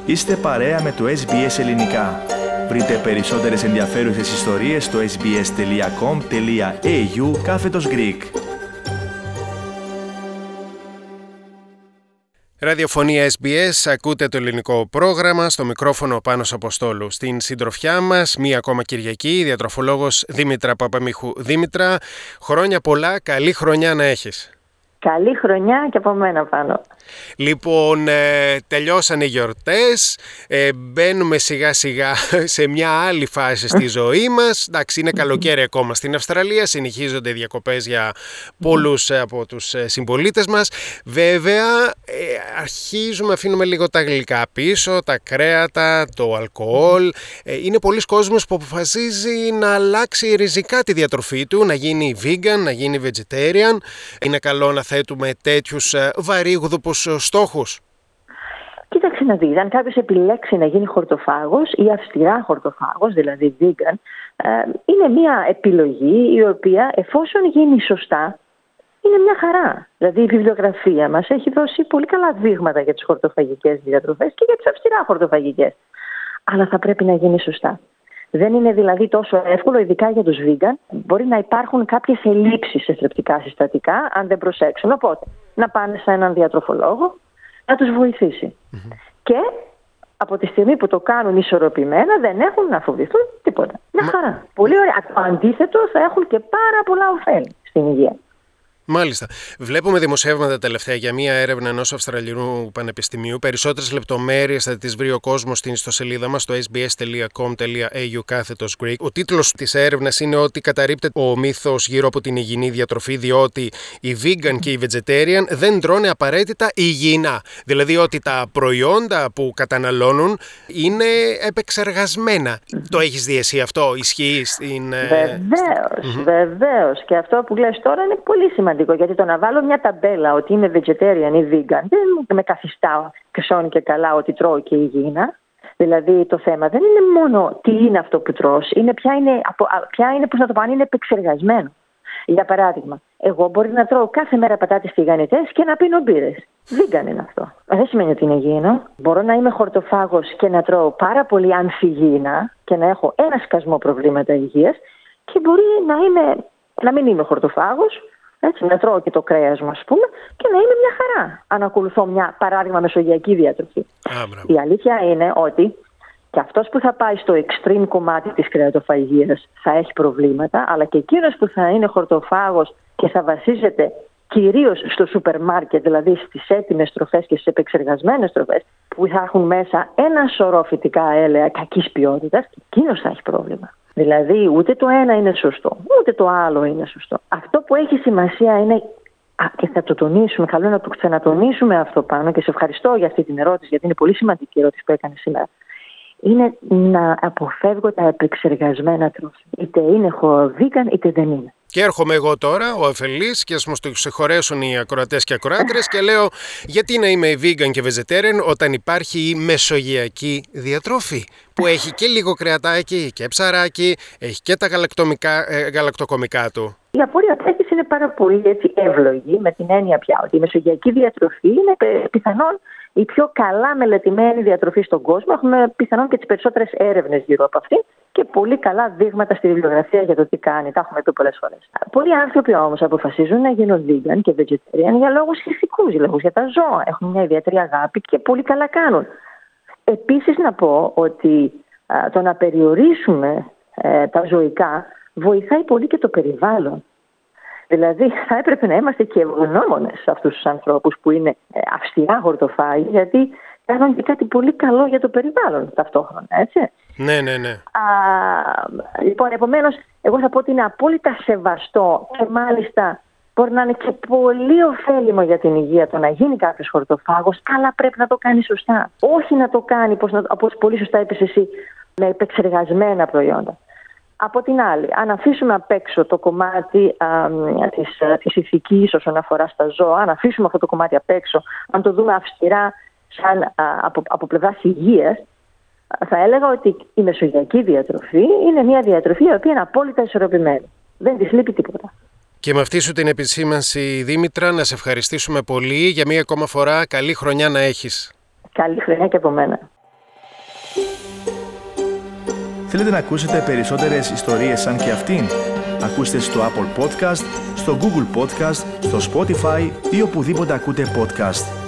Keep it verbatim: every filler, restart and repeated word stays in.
Είστε παρέα με το ες μπι ες Ελληνικά. Βρείτε περισσότερες ενδιαφέρουσες ιστορίες στο sbs.com.au κάθετος Greek. Ραδιοφωνία ες μπι ες, ακούτε το ελληνικό πρόγραμμα, στο μικρόφωνο Πάνος Αποστόλου. Στην συντροφιά μας, μία ακόμα Κυριακή, διατροφολόγος Δήμητρα Παπαμίχου. Δήμητρα, χρόνια πολλά, καλή χρονιά να έχεις. Καλή χρονιά και από μένα πάνω. Λοιπόν, ε, τελειώσανε οι γιορτές, ε, μπαίνουμε σιγά σιγά σε μια άλλη φάση στη ζωή μας. Εντάξει, είναι καλοκαίρι ακόμα στην Αυστραλία, συνεχίζονται οι διακοπές για πολλούς από τους συμπολίτες μας. Βέβαια, ε, αρχίζουμε, αφήνουμε λίγο τα γλυκά πίσω, τα κρέατα, το αλκοόλ. Ε, είναι πολλοί κόσμος που αποφασίζει να αλλάξει ριζικά τη διατροφή του, να γίνει vegan, να γίνει vegetarian. Είναι καλό να θέτουμε τέτοιους βαρύγδουπους στόχους? Κοίταξε να δεις, αν κάποιος επιλέξει να γίνει χορτοφάγος ή αυστηρά χορτοφάγος, δηλαδή vegan, είναι μια επιλογή η οποία, εφόσον γίνει σωστά, είναι μια χαρά. Δηλαδή η βιβλιογραφία μας έχει δώσει πολύ καλά δείγματα για τις χορτοφαγικές διατροφές και για τις αυστηρά χορτοφαγικές. Αλλά θα πρέπει να γίνει σωστά. Δεν είναι δηλαδή τόσο εύκολο, ειδικά για τους vegan. Μπορεί να υπάρχουν κάποιες ελλείψεις σε θρεπτικά συστατικά, αν δεν προσέξουν. Οπότε, να πάνε σε έναν διατροφολόγο να τους βοηθήσει. Mm-hmm. Και από τη στιγμή που το κάνουν ισορροπημένα, δεν έχουν να φοβηθούν τίποτα. Μια Μα... χαρά. Πολύ ωραία. Το αντίθετο, θα έχουν και πάρα πολλά ωφέλη στην υγεία. Μάλιστα. Βλέπουμε δημοσιεύματα τελευταία για μία έρευνα ενός Αυστραλιανού πανεπιστημίου. Περισσότερες λεπτομέρειες θα τις βρει ο κόσμος στην ιστοσελίδα μας στο sbs.com.au κάθετος Greek. Ο τίτλος της έρευνας είναι ότι καταρρίπτεται ο μύθος γύρω από την υγιεινή διατροφή, διότι οι vegan και οι vegetarian δεν τρώνε απαραίτητα υγιεινά. Δηλαδή ότι τα προϊόντα που καταναλώνουν είναι επεξεργασμένα. Mm-hmm. Το έχεις δει εσύ αυτό? Ισχύει στην... Βεβαίως, mm-hmm. βεβαίως. Και αυτό που λες τώρα είναι πολύ σημαντικό. Γιατί το να βάλω μια ταμπέλα ότι είμαι vegetarian ή vegan δεν με καθιστά ξώνει και καλά ότι τρώω και υγιεινά. Δηλαδή το θέμα δεν είναι μόνο τι είναι αυτό που τρως, είναι ποια είναι, ποια είναι, πώς να το πάνε, είναι επεξεργασμένο. Για παράδειγμα, εγώ μπορεί να τρώω κάθε μέρα πατάτες τηγανιτές και να πίνω μπύρες. Vegan είναι αυτό. Δεν σημαίνει ότι είναι υγιεινό. Μπορώ να είμαι χορτοφάγος και να τρώω πάρα πολύ ανθυγιεινά και να έχω ένα σκασμό προβλήματα υγείας, και μπορεί να, είμαι, να μην είμαι χορτοφάγος. Έτσι, να τρώω και το κρέας μου, ας πούμε, και να είμαι μια χαρά αν ακολουθώ μια, παράδειγμα, μεσογειακή διατροφή. Ah, η αλήθεια είναι ότι και αυτός που θα πάει στο extreme κομμάτι της κρεατοφαγίας θα έχει προβλήματα, αλλά και εκείνος που θα είναι χορτοφάγος και θα βασίζεται κυρίως στο σούπερ μάρκετ, δηλαδή στις έτοιμες τροφές και στις επεξεργασμένες τροφές, που θα έχουν μέσα ένα σωρό φυτικά έλαια κακής ποιότητας, εκείνος θα έχει πρόβλημα. Δηλαδή ούτε το ένα είναι σωστό, ούτε το άλλο είναι σωστό. Αυτό που έχει σημασία είναι, και θα το τονίσουμε, καλό να το ξανατονίσουμε αυτό πάνω, και σε ευχαριστώ για αυτή την ερώτηση, γιατί είναι πολύ σημαντική η ερώτηση που έκανε σήμερα, είναι να αποφεύγω τα επεξεργασμένα τρόφιμα. Είτε είναι vegan είτε δεν είναι. Και έρχομαι εγώ τώρα, ο αφελής, και ας μου το συγχωρέσουν οι ακροατές και ακροάτρες, και λέω γιατί να είμαι vegan και vegetarian όταν υπάρχει η μεσογειακή διατροφή, που έχει και λίγο κρεατάκι και ψαράκι, έχει και τα ε, γαλακτοκομικά του. Η απόρρια τέτοις είναι πάρα πολύ έτσι, εύλογη, με την έννοια πια ότι η μεσογειακή διατροφή είναι πιθανόν η πιο καλά μελετημένη διατροφή στον κόσμο. Έχουμε πιθανόν και τις περισσότερες έρευνες γύρω από αυτή και πολύ καλά δείγματα στη βιβλιογραφία για το τι κάνει. Τα έχουμε πει πολλές φορές. Πολλοί άνθρωποι όμως αποφασίζουν να γίνουν vegan και vegetarian για λόγους ηθικούς, για λόγους για τα ζώα. Έχουν μια ιδιαίτερη αγάπη και πολύ καλά κάνουν. Επίσης να πω ότι α, το να περιορίσουμε ε, τα ζωικά βοηθάει πολύ και το περιβάλλον. Δηλαδή θα έπρεπε να είμαστε και ευγνώμονες σε αυτούς τους ανθρώπους που είναι αυστηρά χορτοφάγοι, γιατί κάνουν και κάτι πολύ καλό για το περιβάλλον ταυτόχρονα, έτσι. Ναι, ναι, ναι. Α, λοιπόν, επομένως, εγώ θα πω ότι είναι απόλυτα σεβαστό και μάλιστα μπορεί να είναι και πολύ ωφέλιμο για την υγεία το να γίνει κάποιος χορτοφάγος, αλλά πρέπει να το κάνει σωστά. Όχι να το κάνει, όπως, να, όπως πολύ σωστά είπες εσύ, με επεξεργασμένα προϊόντα. Από την άλλη, αν αφήσουμε απ' έξω το κομμάτι α, της, της ηθικής όσον αφορά στα ζώα, αν αφήσουμε αυτό το κομμάτι απ' έξω, αν το δούμε αυστηρά σαν, α, από, από πλευράς υγείας, θα έλεγα ότι η μεσογειακή διατροφή είναι μια διατροφή η οποία είναι απόλυτα ισορροπημένη. Δεν της λείπει τίποτα. Και με αυτή σου την επισήμανση, Δήμητρα, να σε ευχαριστήσουμε πολύ για μία ακόμα φορά. Καλή χρονιά να έχεις. Καλή χρονιά και από μένα. Θέλετε να ακούσετε περισσότερες ιστορίες σαν και αυτήν? Ακούστε στο Apple Podcast, στο Google Podcast, στο Spotify ή οπουδήποτε ακούτε podcast.